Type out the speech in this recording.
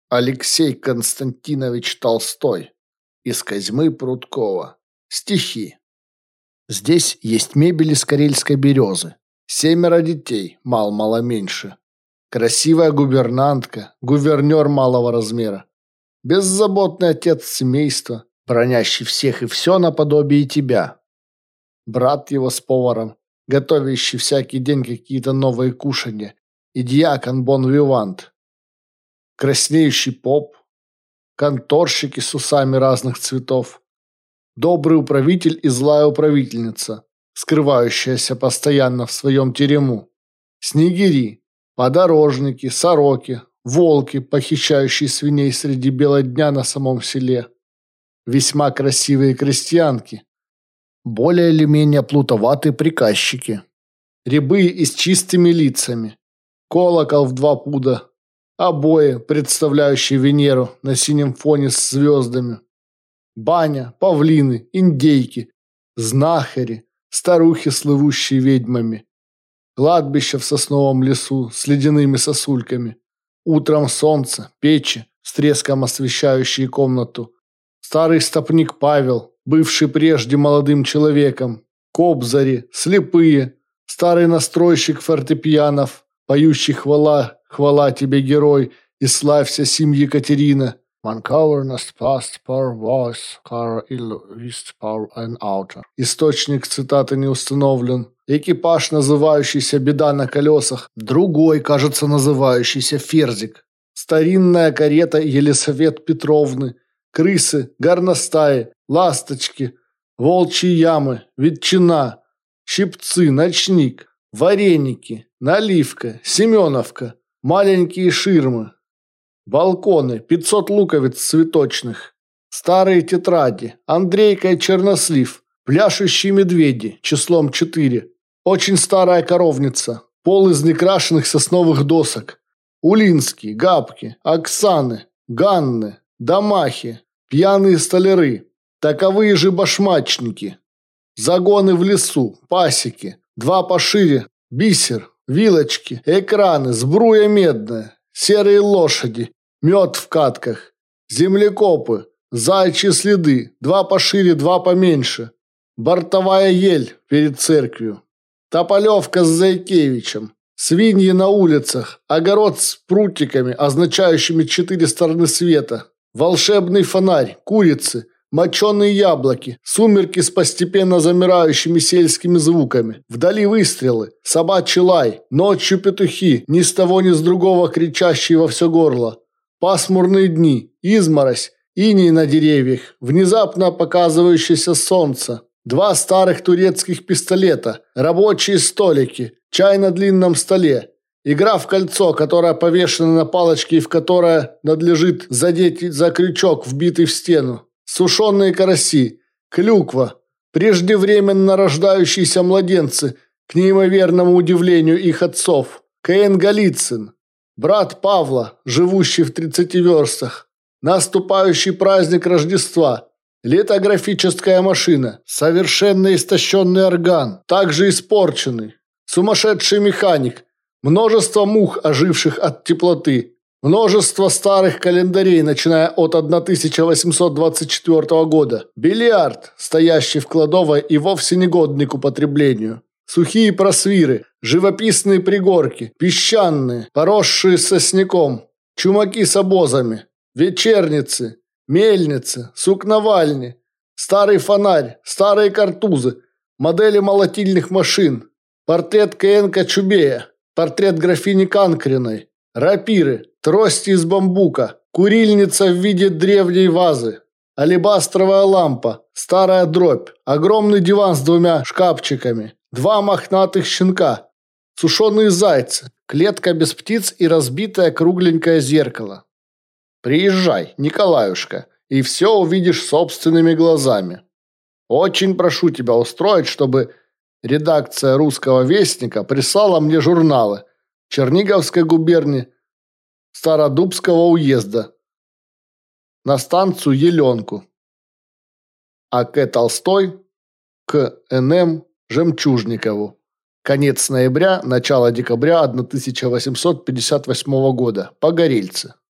Алексей Константинович Толстой. Из Козьмы Прудкова. Стихи. Здесь есть мебель из карельской березы. 7 детей, мало меньше. Красивая гувернантка, гувернер малого размера. Беззаботный отец семейства, бронящий всех и все наподобие тебя. Брат его с поваром, готовящий всякий день какие-то новые кушанья. И дьякон бон-вивант. Краснеющий поп, конторщики с усами разных цветов, добрый управитель и злая управительница, скрывающаяся постоянно в своем терему, снегири, подорожники, сороки, волки, похищающие свиней среди бела дня на самом селе, весьма красивые крестьянки, более или менее плутоватые приказчики, рябы и с чистыми лицами, колокол в 2 пуда, обои, представляющие Венеру на синем фоне с звездами. Баня, павлины, индейки, знахари, старухи, слывущие ведьмами. Кладбище в сосновом лесу с ледяными сосульками. Утром солнце, печи, с треском освещающие комнату. Старый стопник Павел, бывший прежде молодым человеком. Кобзари, слепые, старый настройщик фортепианов, поющий хвала тебе, герой, и славься сим Екатерина. Манкауэрность паст пар войс, кара иллюист пар эн аутер. Источник цитаты не установлен. Экипаж, называющийся «Беда на колесах», другой, кажется, называющийся «Ферзик». Старинная карета Елисавет Петровны, крысы, горностаи, ласточки, волчьи ямы, ветчина, щипцы, ночник, вареники, наливка, семеновка, маленькие ширмы, балконы, 500 луковиц цветочных, старые тетради, Андрейка и чернослив, пляшущие медведи, числом 4, очень старая коровница, пол из некрашенных сосновых досок, Улинские, Габки, Оксаны, Ганны, Домахи, пьяные столяры, таковые же башмачники, загоны в лесу, пасеки, 2 пошире, бисер, вилочки, экраны, сбруя медная, серые лошади, мед в катках, землекопы, заячьи следы, 2 пошире, 2 поменьше, бортовая ель перед церковью, тополевка с Зайкевичем, свиньи на улицах, огород с прутиками, означающими 4 стороны света, волшебный фонарь, курицы, моченые яблоки, сумерки с постепенно замирающими сельскими звуками, вдали выстрелы, собачий лай, ночью петухи, ни с того ни с другого кричащие во все горло, пасмурные дни, изморозь, иней на деревьях, внезапно показывающееся солнце, 2 старых турецких пистолета, рабочие столики, чай на длинном столе, игра в кольцо, которая повешена на палочке и в которое надлежит задеть за крючок, вбитый в стену. Сушеные караси, клюква, преждевременно рождающиеся младенцы, к неимоверному удивлению их отцов, К.Н. Голицын, брат Павла, живущий в 30 верстах, наступающий праздник Рождества, литографическая машина, совершенно истощенный орган, также испорченный, сумасшедший механик, множество мух, оживших от теплоты, множество старых календарей, начиная от 1824 года. Бильярд, стоящий в кладовой и вовсе негодный к употреблению. Сухие просвиры, живописные пригорки, песчаные, поросшие сосняком, чумаки с обозами, вечерницы, мельницы, сукновальни, старый фонарь, старые картузы, модели молотильных машин, портрет К.Н. Кочубея, портрет графини Канкриной, рапиры, трости из бамбука, курильница в виде древней вазы, алебастровая лампа, старая дробь, огромный диван с 2 шкафчиками, 2 мохнатых щенка, сушеные зайцы, клетка без птиц и разбитое кругленькое зеркало. Приезжай, Николаюшка, и все увидишь собственными глазами. Очень прошу тебя устроить, чтобы редакция «Русского вестника» прислала мне журналы Черниговской губернии, Стародубского уезда на станцию Еленку, а К. Толстой к Н.М. Жемчужникову. Конец ноября, начало декабря 1858 года. Погорельцы.